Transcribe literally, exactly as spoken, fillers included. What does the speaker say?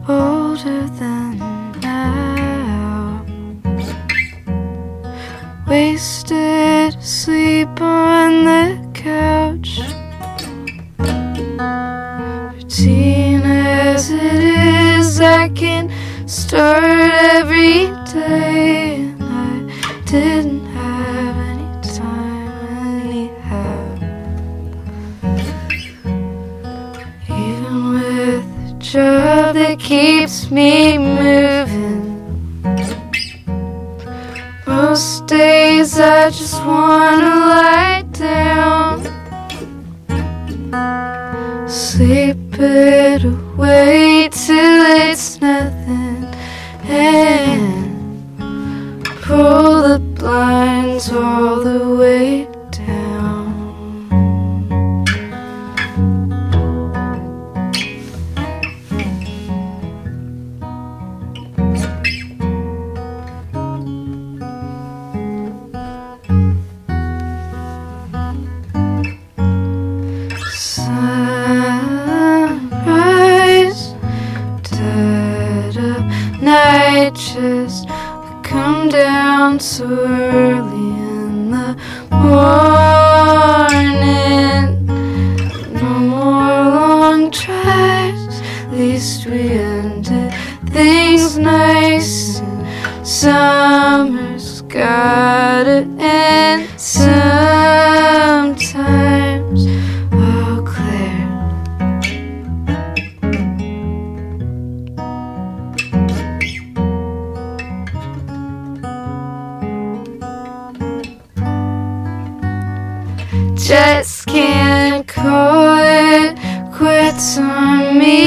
older than now. Wasted asleep on the couch. Routine as it is, I can start every day, and I didn't have any time anyhow. Even with a job that keeps me moving, most days I just wanna lie down, sleep it away till it's nothing, and pull the blinds all the way down. Sunrise, dead of night, just come down so early in the morning. No more long drives, at least we ended things nice. And summer's gotta end sometimes. Oh, Claire, just can't call it quits on me